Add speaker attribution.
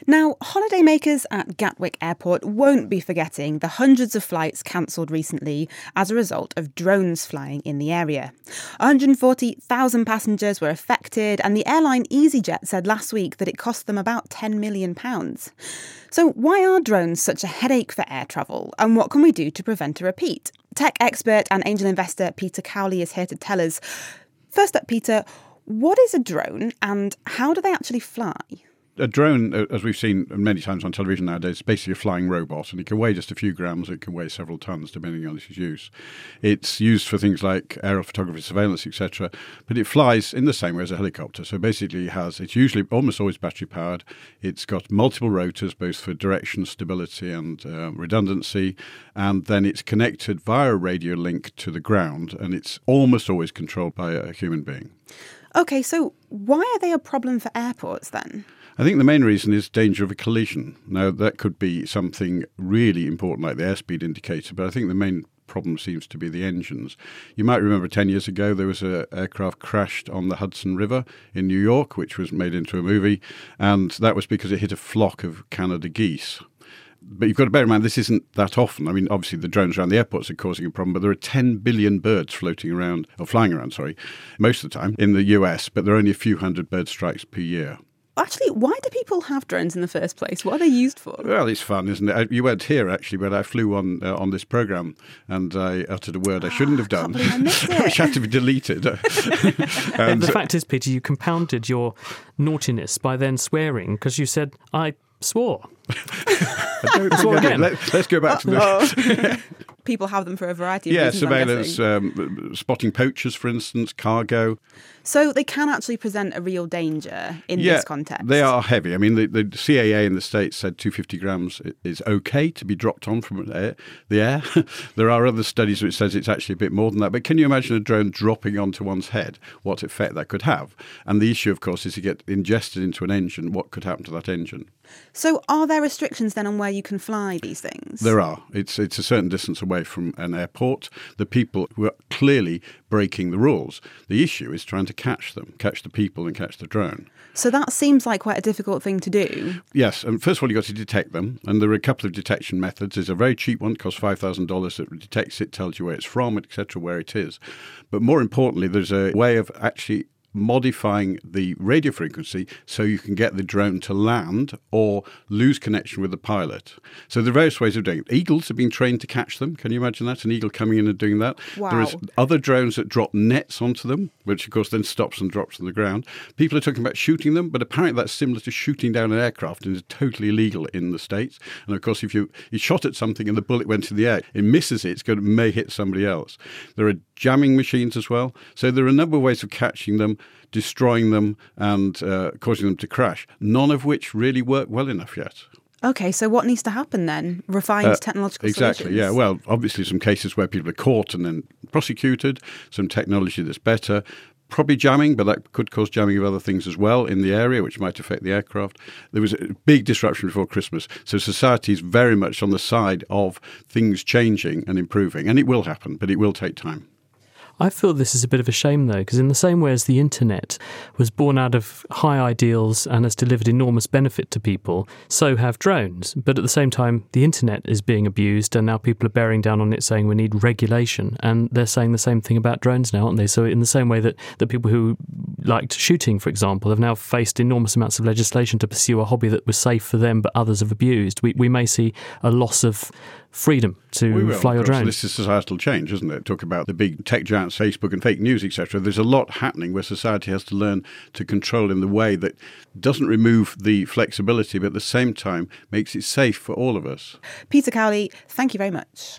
Speaker 1: Now, holidaymakers at Gatwick Airport won't be forgetting the hundreds of flights cancelled recently as a result of drones flying in the area. 140,000 passengers were affected, and the airline EasyJet said last week that it cost them about £10 million. So why are drones such a headache for air travel, and what can we do to prevent a repeat? Tech expert and angel investor Peter Cowley is here to tell us. First up, Peter, what is a drone and how do they actually fly?
Speaker 2: A drone, as we've seen many times on television nowadays, is basically a flying robot, and it can weigh just a few grams, it can weigh several tons, depending on its use. It's used for things like aerial photography, surveillance, etc., but it flies in the same way as a helicopter. So basically it's usually almost always battery-powered. It's got multiple rotors, both for direction, stability and redundancy, and then it's connected via a radio link to the ground, and it's almost always controlled by a human being.
Speaker 1: OK, so why are they a problem for airports then?
Speaker 2: I think the main reason is danger of a collision. Now, that could be something really important like the airspeed indicator, but I think the main problem seems to be the engines. You might remember 10 years ago there was an aircraft crashed on the Hudson River in New York, which was made into a movie, and that was because it hit a flock of Canada geese. But you've got to bear in mind, this isn't that often. I mean, obviously the drones around the airports are causing a problem, but there are 10 billion birds flying around, most of the time in the US, but there are only a few hundred bird strikes per year.
Speaker 1: Actually, why do people have drones in the first place? What are they used for?
Speaker 2: Well, it's fun, isn't it? You weren't here, actually, but I flew on this programme and I uttered a word I shouldn't have done,
Speaker 1: I missed it.
Speaker 2: which had to be deleted.
Speaker 3: And the fact is, Peter, you compounded your naughtiness by then swearing because you said, I swore.
Speaker 2: Let's go back to this.
Speaker 1: People have them for a variety of reasons.
Speaker 2: Surveillance, spotting poachers, for instance, cargo.
Speaker 1: So they can actually present a real danger in this context. They
Speaker 2: are heavy. I mean, the CAA in the States said 250 grams is okay to be dropped on from the air. There are other studies which says it's actually a bit more than that. But can you imagine a drone dropping onto one's head? What effect that could have? And the issue, of course, is to get ingested into an engine. What could happen to that engine?
Speaker 1: So are there restrictions then on where you can fly these things?
Speaker 2: There are. It's a certain distance away from an airport. The people who are clearly breaking the rules. The issue is trying to catch them, catch the people and catch the drone.
Speaker 1: So that seems like quite a difficult thing to do.
Speaker 2: Yes, and first of all, you've got to detect them, and there are a couple of detection methods. There's a very cheap one, costs $5,000, that detects it, tells you where it's from, etc., where it is. But more importantly, there's a way of actually modifying the radio frequency so you can get the drone to land or lose connection with the pilot. So there are various ways of doing it. Eagles have been trained to catch them. Can you imagine that? An eagle coming in and doing that?
Speaker 1: Wow.
Speaker 2: There is other drones that drop nets onto them, which of course then stops and drops on the ground. People are talking about shooting them, but apparently that's similar to shooting down an aircraft and is totally illegal in the States. And of course, if you shot at something and the bullet went in the air, it misses it, may hit somebody else. There are jamming machines as well. So there are a number of ways of catching them, destroying them and causing them to crash, none of which really work well enough yet.
Speaker 1: OK, so what needs to happen then? Refined technological solutions?
Speaker 2: Exactly, yeah. Well, obviously some cases where people are caught and then prosecuted, some technology that's better, probably jamming, but that could cause jamming of other things as well in the area, which might affect the aircraft. There was a big disruption before Christmas, so society is very much on the side of things changing and improving, and it will happen, but it will take time.
Speaker 3: I feel this is a bit of a shame, though, because in the same way as the internet was born out of high ideals and has delivered enormous benefit to people, so have drones. But at the same time, the internet is being abused, and now people are bearing down on it, saying we need regulation. And they're saying the same thing about drones now, aren't they? So in the same way that people who liked shooting, for example, have now faced enormous amounts of legislation to pursue a hobby that was safe for them, but others have abused, we may see a loss of freedom to fly your drone.
Speaker 2: This is societal change, isn't it? Talk about the big tech giants, Facebook and fake news, etc. There's a lot happening where society has to learn to control in the way that doesn't remove the flexibility, but at the same time makes it safe for all of us.
Speaker 1: Peter Cowley, thank you very much.